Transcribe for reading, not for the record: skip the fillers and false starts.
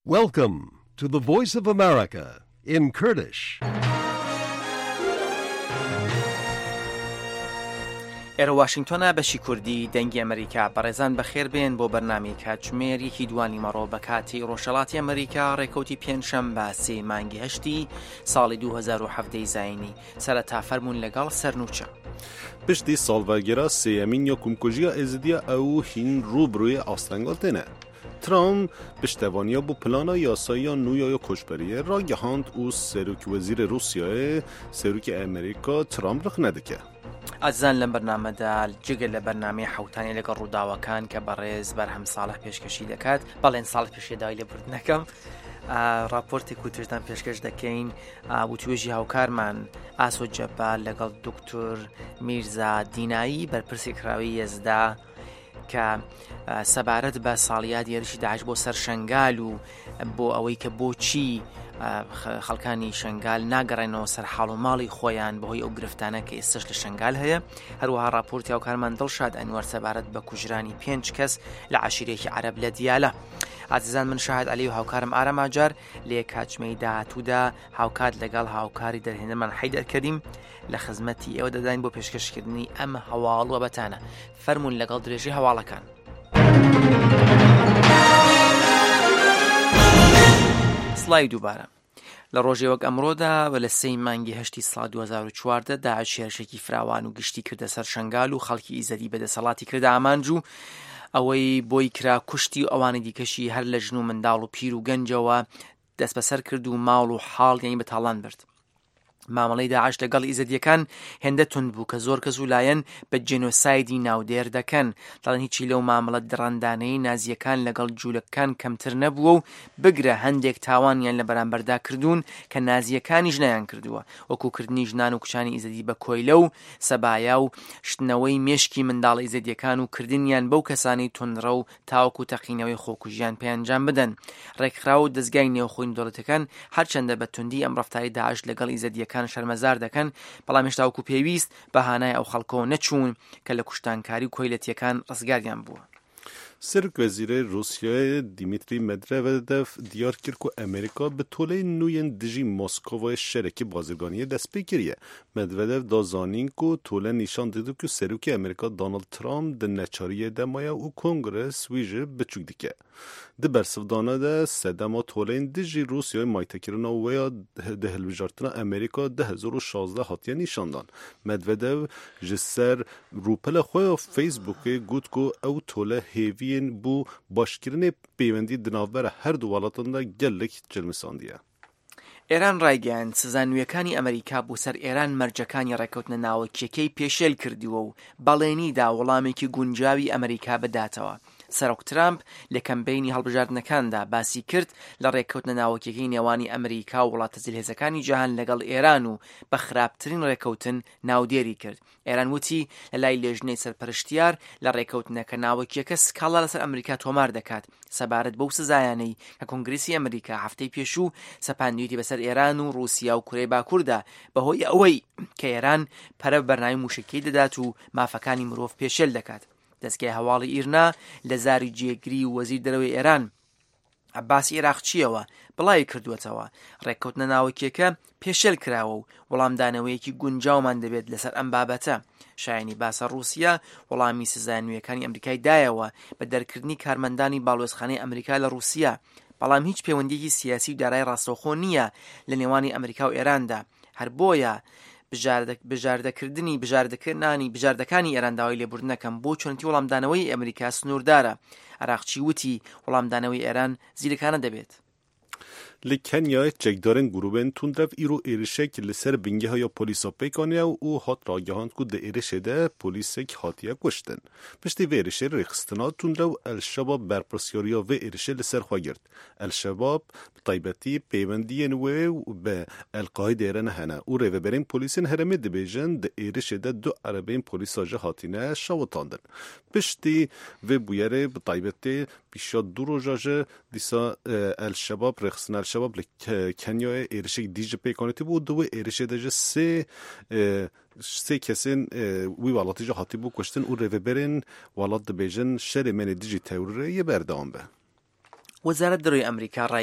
Welcome to the Voice of America in Kurdish. ئێرە واشنگتۆنە بەشی کوردی دەنگی ئەمریکا بەڕێزان بەخێر بێن بۆ بەرنامەی کاتژمێر یەکی دوانی مەڕۆ بە کاتی ڕۆژهەڵاتی ئەمریکا ڕێکەوتی پێنجشەمبە 3 مانگی هەشتی ساڵی 2017 زاینی سەرەتا فەرموون لەگەڵ سەرنووچە. پشتی ساڵڤەرگێرا سێیەمین یەکومکوژیە ئێزیدیە ئەو هین ڕووبڕووی ئاستەنگڵتێنە. ترامپ پشتوانیا بو پلانا یاسایی نویا کشبریه را گهاند او سروک وزیر روسیای سروک امریکا ترامپ رخ ندکه. ئازان لەم بەرنامەدا جگە لە بەرنامەی حوتانی لەگەڵ ڕووداوەکان کە بەڕێز بەرهەم ساڵح پێشکەشی دەکات بەڵێن ساڵ پێشێداوای لێبوردنەکەم راپۆرتێک و توێژدان پێشکەش دەکەین بۆ توێژی هاوکارمان ئاسۆ جەبار لەگەڵ دکتۆر میرزا دینایی بەرپرسی کراوی یەزدا کە سەبارەت بە ساڵیاد یێرشی داعش بۆ سەر شەنگال و بۆ ئەوەی کە بۆچی خەڵکانی شەنگال ناگەڕێنەوە سەر حاڵ و ماڵی خۆیان بەهۆی ئەو گرفتانە کە ئێستش لە شەنگال هەیە. هەروەها راپۆرتی هاوکارمان دڵشاد ئەنوەر سەبارەت بە کوژرانی 5 کەس لە عەشیرەیەکی عەرەب لە دیالە. ئازیزان من شاهد عەلی و هاوکارم ئارەم ئاجار لە کاتژمەی داهاتوودا هاوکات لەگەڵ هاوکاری دەرهێنەرمان حەیدەر کەریم لە خزمەتی ئێوە دەداین بۆ پێشکەشکردنی ئەم هەواڵوە بەتانە. فەرموون لەگەڵ درێژی هەواڵەکان. سڵای دووبارە. لە ڕۆژێ وەک ئەمڕۆدا بە لە 3 مانگی هەشتی ساڵ 2014 داعش هێرشێکی فراوان و گشتی کردە سەر شەنگال و خەڵکی ئیزەدی بەدەسەڵاتی کردە ئامانج و ئەوەی بۆی کرا کوشتی و ئەوانی دیکەشی هەر لە ژن و منداڵ و پیر و گەنجەوە دەست بەسەر کرد و ماڵ و حاڵ یانی بەتاڵان برد. مامەڵەی داعش لەگەڵ ئیزەدیەکان هێندە تند بوو کە زۆر کەس و لایەن بە جێنۆسایدی ناودێر دەکەن. دەڵێن هیچی لەو مامەڵە دڕندانەی نازیەکان لەگەڵ جوولەکان کەمتر نەبووە و بگرە هەندێک تاوانیان لە بەرامبەردا کردوون کە نازیەکانیش نەیان کردووە، وەکوکردنی ژنان و کچانی ئیزەدی بە کۆیلە و سەبایا و شتنەوەی مێشکی منداڵ ئیزەدیەکان و کردنیان بەو کەسانی تونڕە و تاوەکو تەقینەوەی خۆکوژیان پێیانجام بدەن. ڕێکخراو و دەستگای نێوخۆی دەوڵەتەکان هەرچەندە بە توندی ئەم ڕەفتاری داعش لەگەڵ ئیزەدیەکان شەرمەزار دەکەن، بەڵام هێشتا وەکو پێویست بەهانای ئەو خەڵکەوە نەچوون کە لە کوشتانکاری و کۆیلەتیەکان ڕزگاریان بووە. سرک وزیر روسیای دیمیتری مدودف دیار کرد که امریکا به طول نوین دژی مسکو و شرکی بازرگانی دست بگیریه. مدودف دازانین که طول نشان داده که سروک امریکا دونالد ترامپ د نچاری دمایا و کنگرس ویژه بچوک دیگه. د برسفدانه ده سدما طولین دژی روسیای مایتکرنا و یا ده هلوجارتنا امریکا 2016 هاتیه نشاندان. مدودف جسر روپل خواه فیسبوک گوت که او طول هیوین بو باشکرین پیوندی دناوبر هر دو ولاتان ده گلک جلمساندیه. ئێران ڕایگەیاند سزانویەکانی ئەمریکا بۆ سەر ئێران مەرجەکانی ڕێکەوتنە ناوەکیەکەی پێشێل کردیوە و بەڵێنیدا وەڵامێکی گونجاوی ئەمریکا بداتەوە. سەرۆک ترامپ لە کەمپەینی هەڵبژاردنەکاندا باسی کرد لە ڕێکەوتنە ناوەکیەکەی نێوانی ئەمریکا و وڵاتە جلهێزەکانی جیهان لەگەڵ ئێران و بە خراپترین ڕێکەوتن ناودێری کرد. ئێران وتی لە لای لێژنەی سەرپەرشتیار لە ڕێکەوتنەکە ناوەکیەکە سکاڵا لەسەر ئەمریکا تۆمار دەکات سەبارەت بەو سزایانەی کە کۆنگرێسی ئەمریکا هەفتەی پێشوو سەپاندویەتی بەسەر ئێران و رووسیا و کورەی باکووردا بەهۆی ئەوەی کە ئێران پەرە بەرنامی موشکەی دەدات و مافەکانی مرۆڤ پێشێل دەکات. دەستگای هەواڵی ئیرنا لە زاری جێگری و وەزیر دەرەوەی ئێران عەباسی عێراقچیەوە بڵاوی کردووەتەوە ڕێکەوتنە ناوەکیەکە پێشێل کراوە و وەڵامدانەوەیەکی گونجاومان دەبێت لەسەر ئەم بابەتە. شایانی باسە رووسیا وەڵامی سزانویەکانی ئەمریکای دایەوە بە دەرکردنی کارمەندانی باڵوێزخانەی ئەمریکا لە رووسیا، بەڵام هیچ پەیوەندیەکی سیاسی و دارای ڕاستەوخۆ نییە لە نێوانی ئەمریکا و ئێراندا. هەر بۆیە بژاردەکانی ئێران داوای لێبوردنەکەم بۆ چۆنەتی وەڵامدانەوەی ئەمریکا سنووردارە. عێراقچی وتی وەڵامدانەوەی ئێران زیرەکانە دەبێت. لکنیا چکدارن گروبن تندرف ایرو ایرشک لسر بینگه های پلیسا پیکانیه و او هات راگهاند که ده ایرشه ده پلیسک هاتیه کشتن. پشتی و ایرشه ریخستنا تندرف الشباب برپرسیاریا و ایرشه لسر خواه گرد. الشباب طیبتی پیوندی نوه و به القاعده ایران هنه او روی برین پلیسین هرمه ده بیجن ده ایرشه ده 2 عربین پلیسا جهاتینه شاوتاندن. پشتی و بویره طیبتی پیشا 2 روزاجه دیسا الشباب ریخستنا الشباب لکنیا ایرشک دیجه پیکانتی بود و ایرشه دیجه سه کسین وی والاتی جا حاتی بو کشتن او رو برین والات بیجن شر من دیجی تروره یه بردام به. وەزارەت دەرۆی ئەمریکا